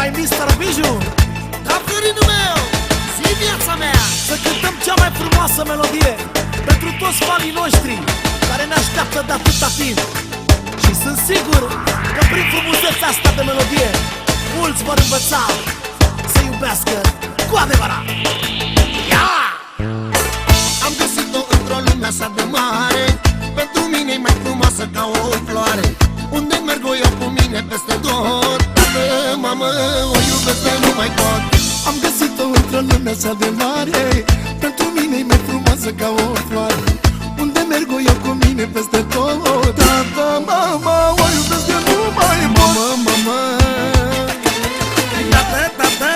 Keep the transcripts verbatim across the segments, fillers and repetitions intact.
mai mister Biju. Da, Florinul meu, zi viața mea. Să cântăm cea mai frumoasă melodie pentru toți fanii noștri care ne așteaptă de atâta timp. Și sunt sigur că prin frumusețea asta de melodie mulți vor învăța să iubească cu adevărat. Ia! Am găsit-o într-o lume așa de mare, pentru mine e mai frumoasă ca o floare. Unde merg o iau cu mine peste tot, tată, mamă, o iubesc de nu mai pot. Am găsit-o într-o lume așa de mare, pentru mine e mai frumoasă ca o floare. Unde merg o iau cu mine peste tot, tată, mama, o iubesc de nu mai pot. Mamă, mamă, tată, tată,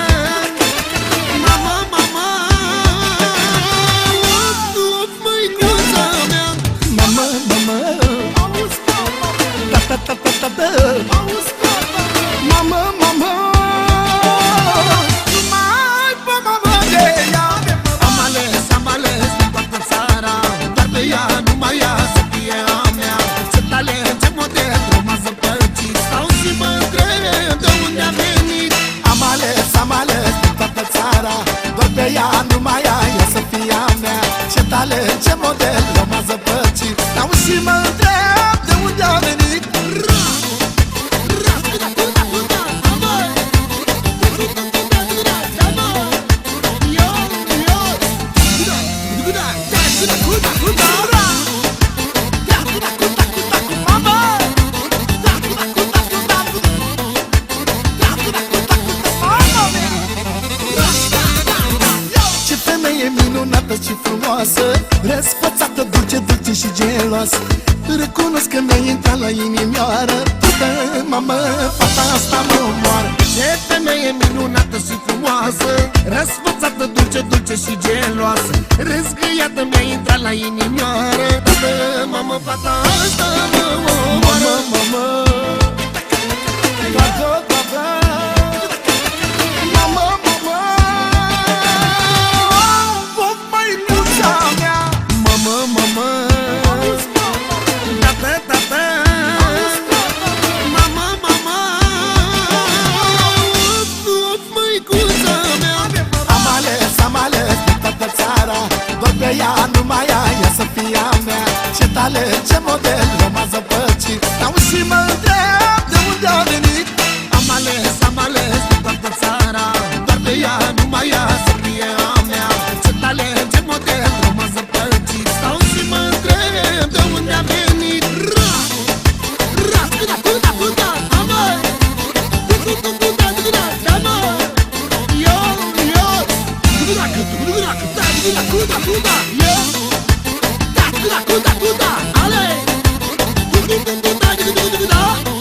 mamă, mamă, of, of, măicuța mea. Mamă, mamă, Auzi, mama, tata, tata, tata, auzi, mama, mamă, mamă, Mai pe mamă de ea. Am ales, am ales din toată țara, dar pe ea numai ea să fie a mea. Ce talent, ce model, frumoasă păcit, stau și mă întreb de unde a venit. am ales, am ales din toată țara, doar pe ea, numai ea, ea să fie a mea. Ce talent, ce model, rămază păcit, stau și mă întreb de unde a venit. Ce femeie minunată și frumoasă, răspățată, dulce, dulce și geloasă. Recunosc că mi-a intrat la inimioară, tată, mamă, fata asta mă omoară. Ce femeie minunată și frumoasă, răsfățată, dulce, dulce și geloasă. Răzgâiată mi-a intrat la inimioară, tată, mamă, fata asta mă omoară. Mamă, mamă, tată, tată, mamă, mamă, of, măicuța mea. Mamă, mamă, tată, tată, mamă, mamă, of, of, măicuța mea. Am ales, am ales din toată țara, doar pe ea, numai ea, ea să fie a mea. Ce talent, ce model, rămază păcit, stau și mă întreb de unde a venit. Am ales, am ales din toată țara, doar pe ea, numai ea să fie a mea. Ce talent, ce model, rămază păcit, stau și mă întreb de unde a venit. Ra, ra, cuda, cuda, cuda, amă, cuda, cuda, cuda, amă, yo, yo, cuda, cuda, cuda, cuda, cuda, cuda, yo, da, cuda, cuda, cuda, ale, cuda, cuda, cuda, cuda,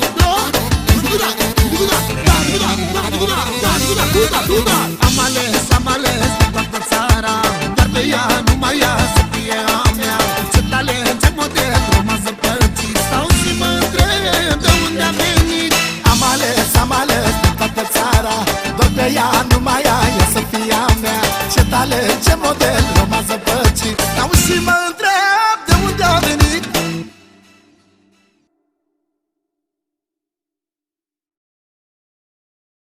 am ales, am ales din toată țara, dar pe ea, numai ea să fie a mea. Ce talent, ce model, rămază păcit, stau și mă întreb de unde a venit. Am ales, am ales din toată țara, doar pe ea, numai ea, ea să fie a mea. Ce talent, ce model, rămază păcit, stau și mă